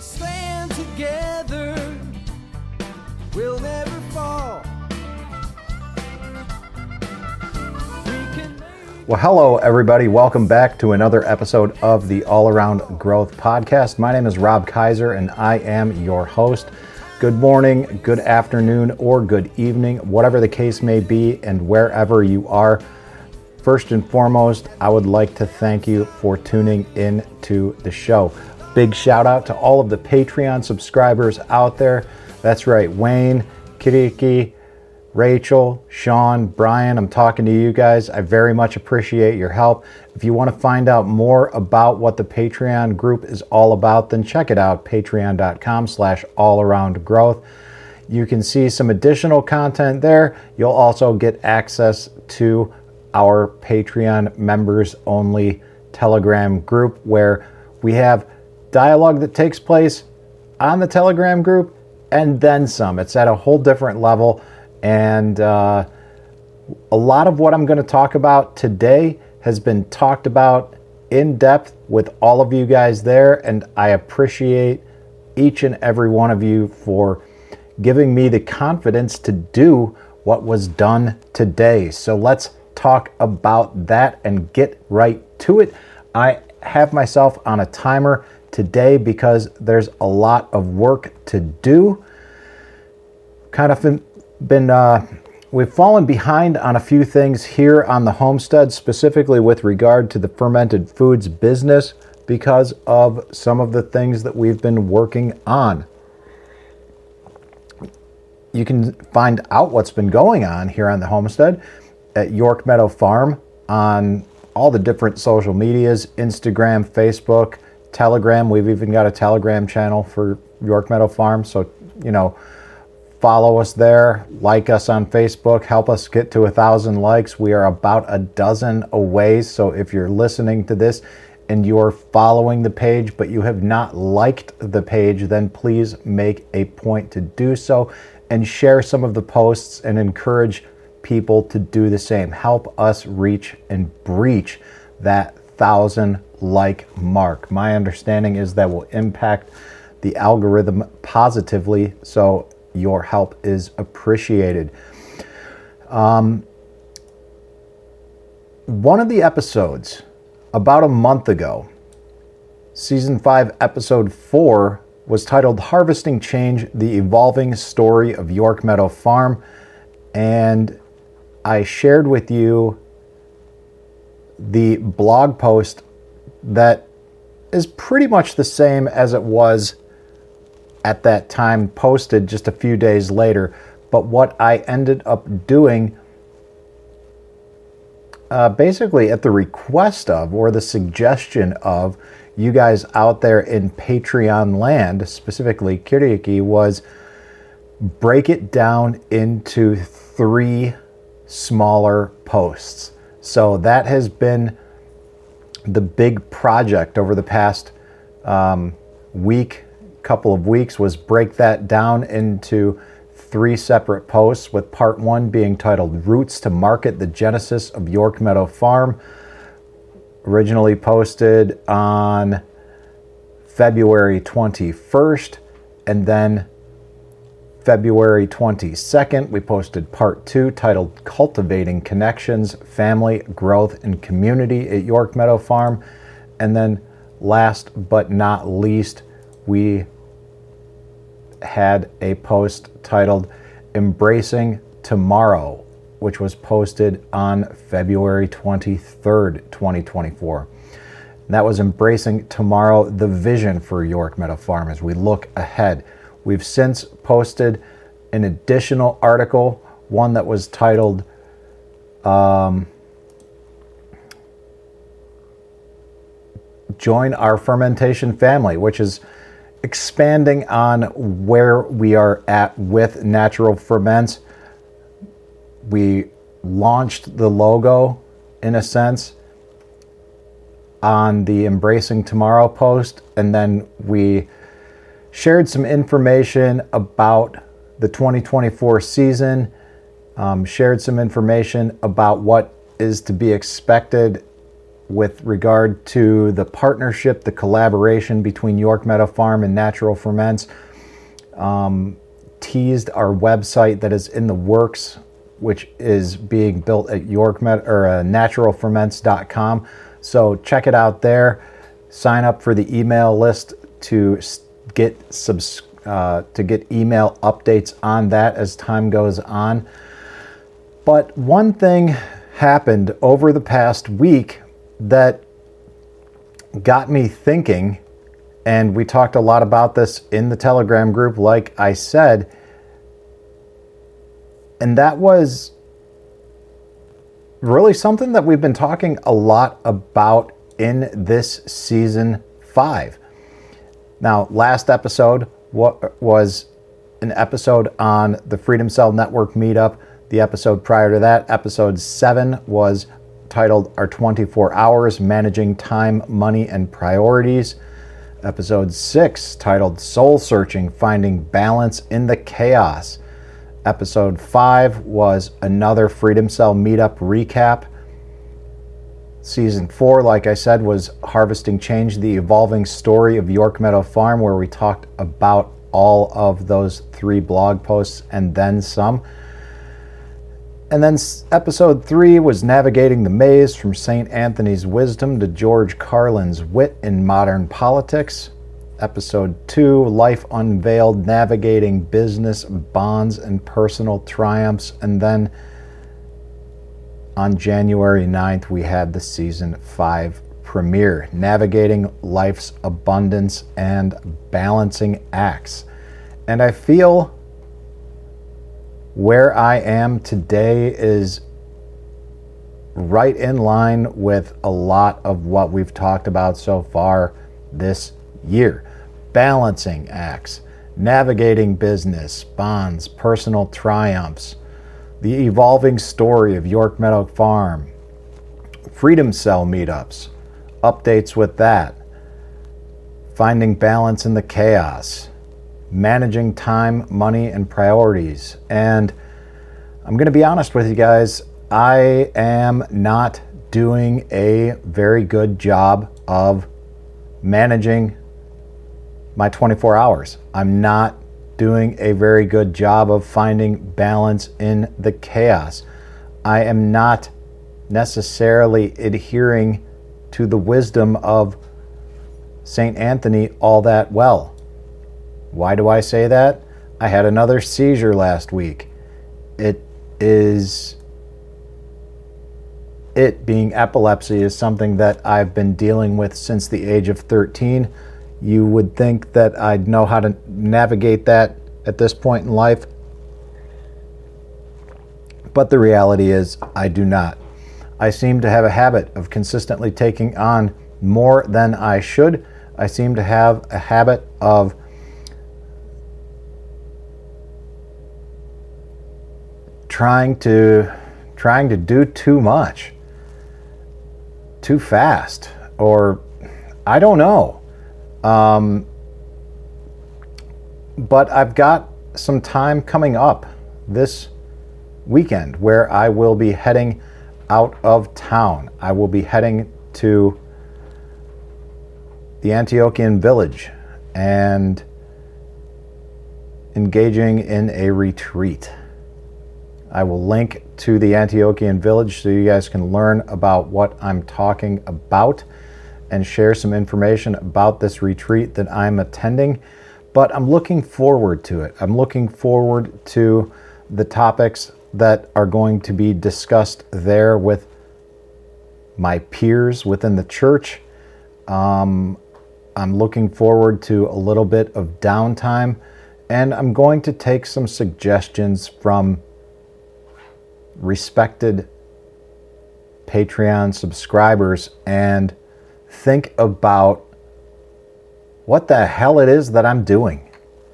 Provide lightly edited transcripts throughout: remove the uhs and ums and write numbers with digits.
stand together, we'll never fall. Well, hello, everybody. Welcome back to another episode of the All Around Growth Podcast. My name is Rob Kaiser, and I am your host. Good morning, good afternoon, or good evening, whatever the case may be, and wherever you are. First and foremost, I would like to thank you for tuning in to the show. Big shout out to all of the Patreon subscribers out there. That's right, Wayne, Kiriki, Rachel, Sean, Brian, I'm talking to you guys. I very much appreciate your help. If you want to find out more about what the Patreon group is all about, then check it out, patreon.com/allaroundgrowth. You can see some additional content there. You'll also get access to our Patreon members only Telegram group, where we have dialogue that takes place on the Telegram group and then some. It's at a whole different level. And a lot of what I'm going to talk about today has been talked about in depth with all of you guys there. And I appreciate each and every one of you for giving me the confidence to do what was done today. So let's talk about that and get right to it. I have myself on a timer today because there's a lot of work to do. We've fallen behind on a few things here on the homestead, specifically with regard to the fermented foods business, because of some of the things that we've been working on. You can find out what's been going on here on the homestead at York Meadow Farm on all the different social medias, Instagram, Facebook, Telegram. We've even got a Telegram channel for York Meadow Farm. So, follow us there, like us on Facebook, help us get to 1,000 likes. We are about a dozen away. So if you're listening to this and you're following the page, but you have not liked the page, then please make a point to do so and share some of the posts and encourage people to do the same. Help us reach and breach that 1,000 like mark. My understanding is that will impact the algorithm positively. So your help is appreciated. One of the episodes about a month ago, season 5, episode 4, was titled Harvesting Change, the Evolving Story of York Meadow Farm. And I shared with you the blog post that is pretty much the same as it was at that time, posted just a few days later. But what I ended up doing, basically at the request of, or the suggestion of, you guys out there in Patreon land, specifically Kiriki, was break it down into 3 smaller posts. So that has been the big project over the past couple of weeks, was break that down into 3 separate posts, with part 1 being titled Roots to Market, the Genesis of York Meadow Farm, originally posted on February 21st, and then February 22nd, we posted part 2 titled Cultivating Connections, Family, Growth, and Community at York Meadow Farm. And then last but not least, we had a post titled Embracing Tomorrow, which was posted on February 23rd, 2024. And that was Embracing Tomorrow, the vision for York Meadow Farm as we look ahead. We've since posted an additional article, one that was titled Join Our Fermentation Family, which is expanding on where we are at with natural ferments. We launched the logo, in a sense, on the Embracing Tomorrow post, and then we shared some information about the 2024 season, shared some information about what is to be expected with regard to the partnership, the collaboration between York Meadow Farm and Natural Ferments. Teased our website that is in the works, which is being built at naturalferments.com. So check it out there. Sign up for the email list to get email updates on that as time goes on. But one thing happened over the past week that got me thinking, and we talked a lot about this in the Telegram group, like I said, and that was really something that we've been talking a lot about in this season 5. Now, last episode was an episode on the Freedom Cell Network meetup. The episode prior to that, episode 7, was titled Our 24 Hours, Managing Time, Money, and Priorities. Episode 6, titled Soul Searching, Finding Balance in the Chaos. Episode 5 was another Freedom Cell meetup recap. Season 4, like I said, was Harvesting Change, the evolving story of York Meadow Farm, where we talked about all of those 3 blog posts and then some. And then episode 3 was Navigating the Maze, from St. Anthony's Wisdom to George Carlin's Wit in Modern Politics. Episode 2, Life Unveiled, Navigating Business, Bonds, and Personal Triumphs. And then on January 9th, we had the season 5 premiere, Navigating Life's Abundance and Balancing Acts. And I feel where I am today is right in line with a lot of what we've talked about so far this year. Balancing acts, navigating business, bonds, personal triumphs, the evolving story of York Meadow Farm, Freedom Cell meetups, updates with that, finding balance in the chaos, managing time, money, and priorities. And I'm going to be honest with you guys, I am not doing a very good job of managing my 24 hours. I'm not doing a very good job of finding balance in the chaos. I am not necessarily adhering to the wisdom of St. Anthony all that well. Why do I say that? I had another seizure last week. It being epilepsy is something that I've been dealing with since the age of 13. You would think that I'd know how to navigate that at this point in life. But the reality is I do not. I seem to have a habit of consistently taking on more than I should. I seem to have a habit of trying to do too much, too fast, or I don't know. But I've got some time coming up this weekend where I will be heading out of town. I will be heading to the Antiochian Village and engaging in a retreat. I will link to the Antiochian Village so you guys can learn about what I'm talking about and share some information about this retreat that I'm attending. But I'm looking forward to it. I'm looking forward to the topics that are going to be discussed there with my peers within the church. I'm looking forward to a little bit of downtime, and I'm going to take some suggestions from respected Patreon subscribers and think about what the hell it is that I'm doing.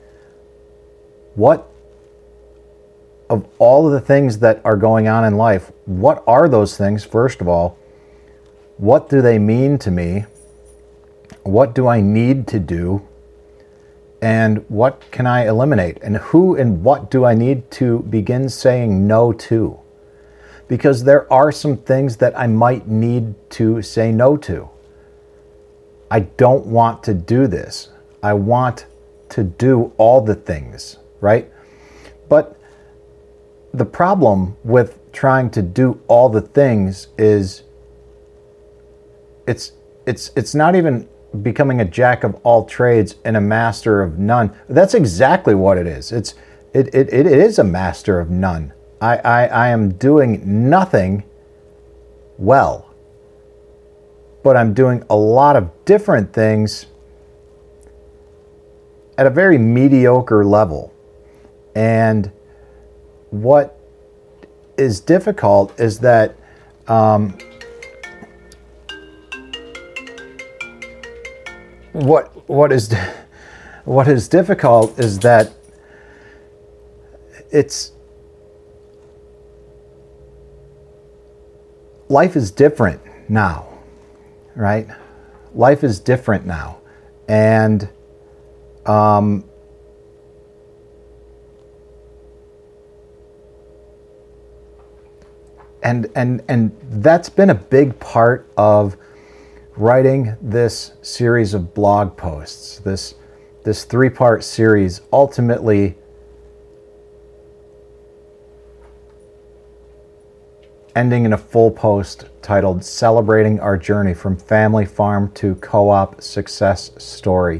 What of all of the things that are going on in life, what are those things, first of all? What do they mean to me? What do I need to do? And what can I eliminate? And who and what do I need to begin saying no to? because there are some things that I might need to say no to. I don't want to do this. I want to do all the things, right? But the problem with trying to do all the things is it's not even becoming a jack of all trades and a master of none. That's exactly what it is. It is a master of none. I am doing nothing well, but I'm doing a lot of different things at a very mediocre level. And what is difficult is that what is difficult is that life is different now, right? Life is different now, and and that's been a big part of writing this series of blog posts, this 3-part series, ultimately ending in a full post titled Celebrating Our Journey from Family Farm to Co-op Success Story.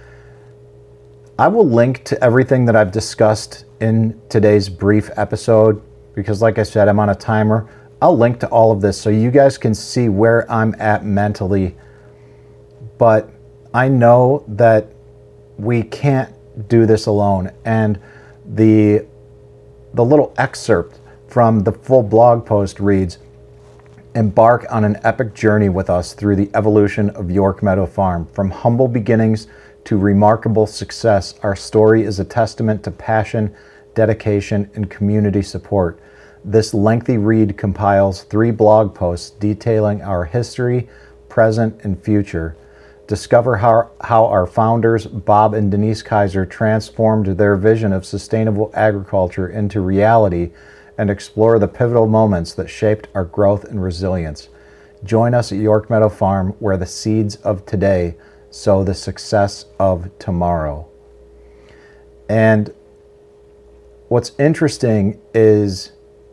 I will link to everything that I've discussed in today's brief episode because, like I said, I'm on a timer. I'll link to all of this so you guys can see where I'm at mentally. But I know that we can't do this alone. And the little excerpt from the full blog post reads, "Embark on an epic journey with us through the evolution of York Meadow Farm. From humble beginnings to remarkable success, our story is a testament to passion, dedication, and community support. This lengthy read compiles 3 blog posts detailing our history, present, and future. Discover how our founders, Bob and Denise Kaiser, transformed their vision of sustainable agriculture into reality and explore the pivotal moments that shaped our growth and resilience. Join us at York Meadow Farm, where the seeds of today sow the success of tomorrow." And what's interesting is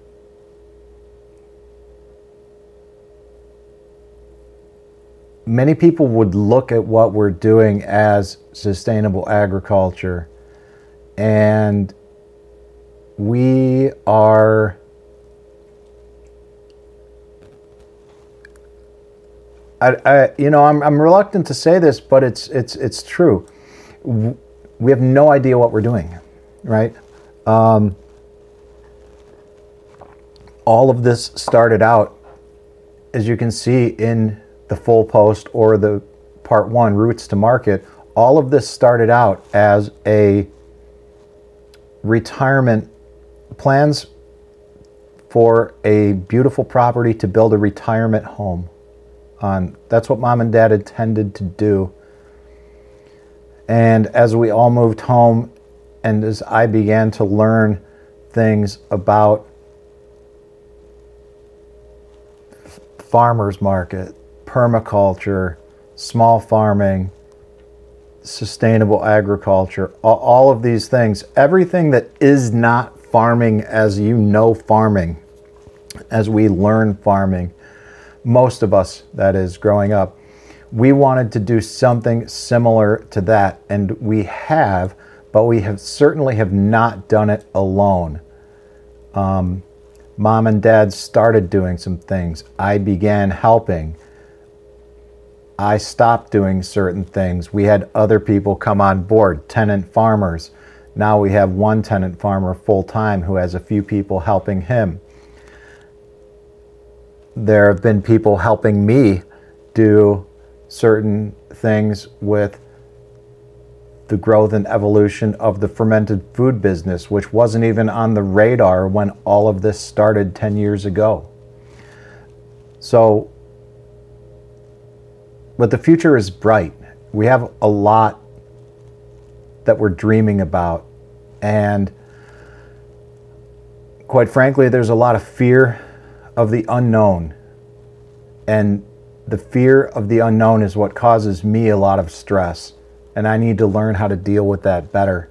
many people would look at what we're doing as sustainable agriculture, and we are I'm reluctant to say this, but it's true. We have no idea what we're doing, right? All of this started out, as you can see in the full post or the part 1, Roots to Market. All of this started out as a retirement plans for a beautiful property to build a retirement home on. That's what Mom and Dad intended to do. And as we all moved home, and as I began to learn things about farmers market, permaculture, small farming, sustainable agriculture, all of these things, everything that is not farming as you know farming, as we learn farming, most of us, that is, growing up, we wanted to do something similar to that, and we have, but we certainly have not done it alone. Mom and Dad started doing some things. I began helping. I stopped doing certain things. We had other people come on board, tenant farmers. Now we have one tenant farmer full-time who has a few people helping him. There have been people helping me do certain things with the growth and evolution of the fermented food business, which wasn't even on the radar when all of this started 10 years ago. So, but the future is bright. We have a lot that we're dreaming about, and quite frankly, there's a lot of fear of the unknown. And the fear of the unknown is what causes me a lot of stress. And I need to learn how to deal with that better.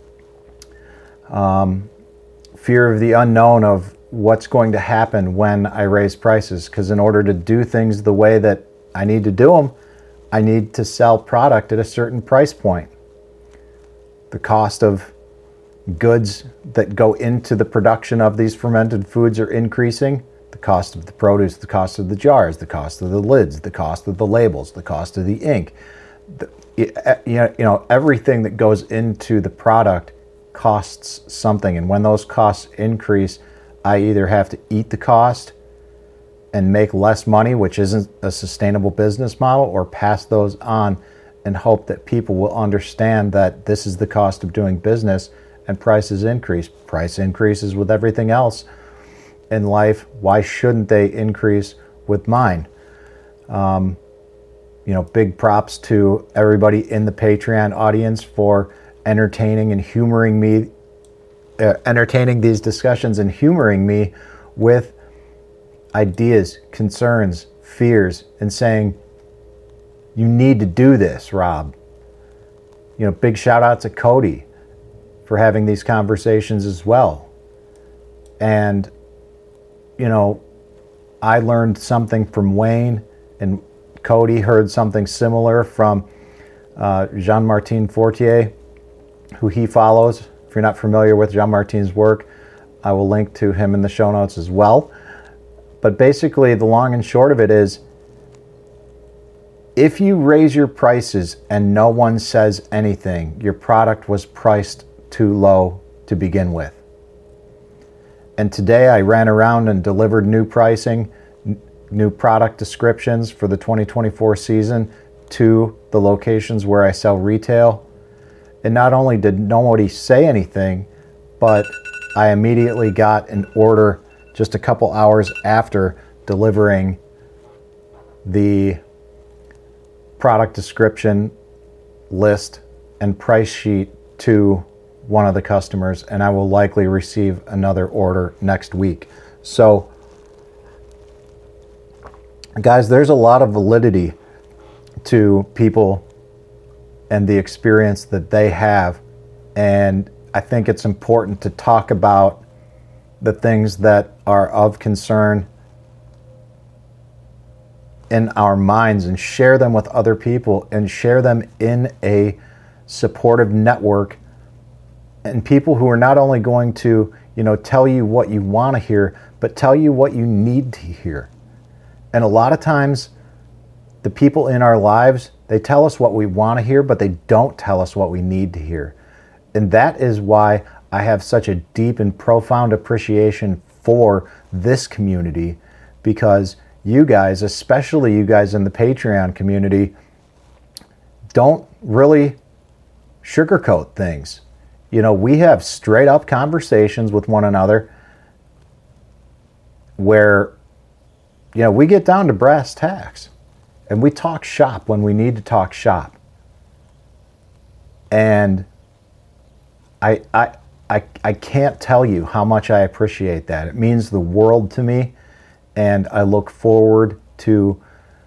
Fear of the unknown of what's going to happen when I raise prices. Because in order to do things the way that I need to do them, I need to sell product at a certain price point. The cost of goods that go into the production of these fermented foods are increasing. The cost of the produce, the cost of the jars, the cost of the lids, the cost of the labels, the cost of the ink. Everything that goes into the product costs something. And when those costs increase, I either have to eat the cost and make less money, which isn't a sustainable business model, or pass those on and hope that people will understand that this is the cost of doing business and prices increase. Price increases with everything else in life. Why shouldn't they increase with mine? Big props to everybody in the Patreon audience for entertaining and humoring me, entertaining these discussions and humoring me with ideas, concerns, fears, and saying, you need to do this, Rob. Big shout out to Cody for having these conversations as well. And, I learned something from Wayne, and Cody heard something similar from Jean-Martin Fortier, who he follows. If you're not familiar with Jean-Martin's work, I will link to him in the show notes as well. But basically, the long and short of it is, if you raise your prices and no one says anything, your product was priced too low to begin with. And today I ran around and delivered new pricing, new product descriptions for the 2024 season to the locations where I sell retail. And not only did nobody say anything, but I immediately got an order just a couple hours after delivering the product description list and price sheet to one of the customers, and I will likely receive another order next week. So, guys, there's a lot of validity to people and the experience that they have, and I think it's important to talk about the things that are of concern in our minds and share them with other people and share them in a supportive network, and people who are not only going to, tell you what you want to hear, but tell you what you need to hear. And a lot of times the people in our lives, they tell us what we want to hear, but they don't tell us what we need to hear. And that is why I have such a deep and profound appreciation for this community, because you guys, especially you guys in the Patreon community, don't really sugarcoat things. We have straight up conversations with one another where, we get down to brass tacks and we talk shop when we need to talk shop. And I can't tell you how much I appreciate that. It means the world to me, and I look forward to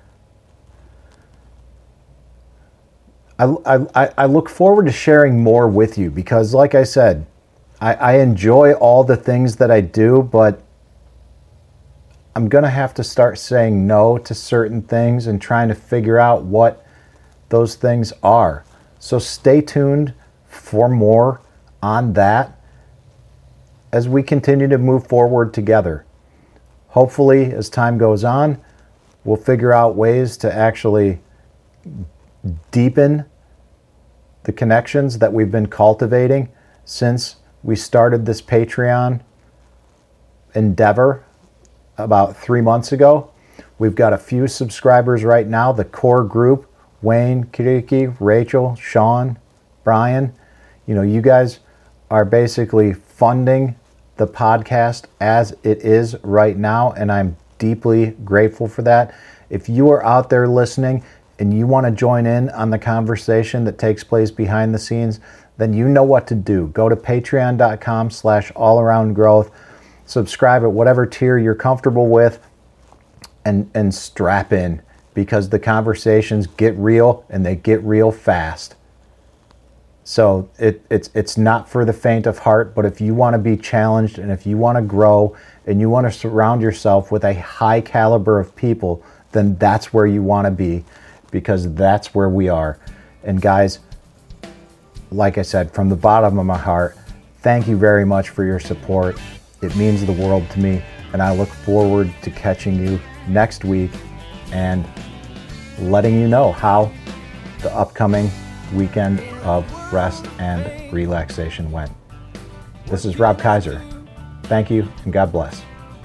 I look forward to sharing more with you, because like I said, I enjoy all the things that I do, but I'm going to have to start saying no to certain things and trying to figure out what those things are. So stay tuned for more on that as we continue to move forward together. Hopefully, as time goes on, we'll figure out ways to actually deepen the connections that we've been cultivating since we started this Patreon endeavor about 3 months ago. We've got a few subscribers right now. The core group, Wayne, Kiriki, Rachel, Sean, Brian, you guys are basically funding the podcast as it is right now, and I'm deeply grateful for that. If you are out there listening and you want to join in on the conversation that takes place behind the scenes, then you know what to do. Go to patreon.com/allaroundgrowth. subscribe at whatever tier you're comfortable with, and strap in, because the conversations get real and they get real fast. So it's not for the faint of heart, but if you want to be challenged and if you want to grow and you want to surround yourself with a high caliber of people, then that's where you want to be, because that's where we are. And guys, like I said, from the bottom of my heart, thank you very much for your support. It means the world to me, and I look forward to catching you next week and letting you know how the upcoming weekend of rest and relaxation went. This is Rob Kaiser. Thank you, and God bless.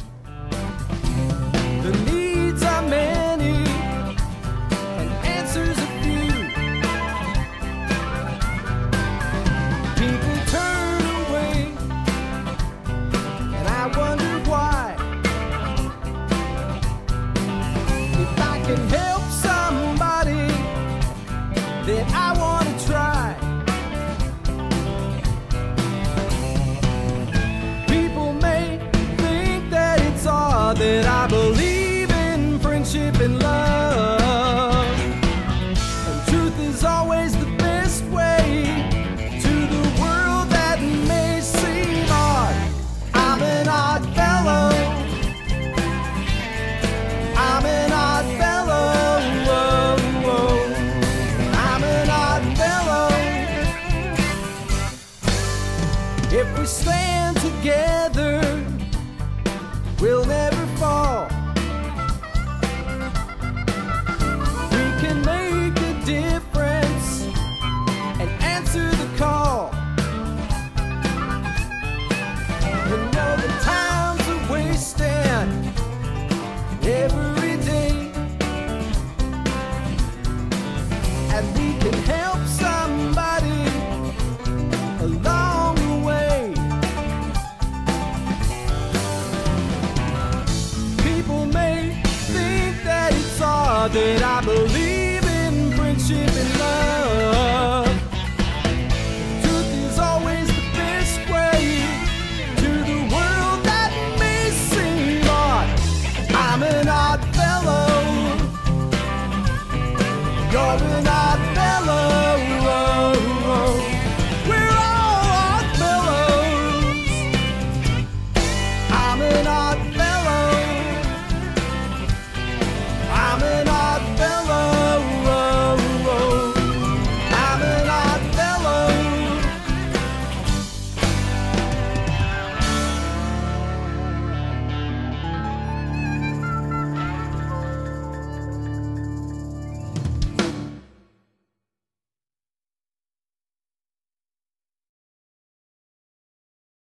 The needs are many and answers a few. People turn away, and I wonder why. If I can help somebody, then I want to try. People may think that it's odd that I believe in friendship and love, and truth is always the best way to the world that may seem odd. I'm an odd fellow. I'm an odd fellow. I'm an odd fellow. If we stand together,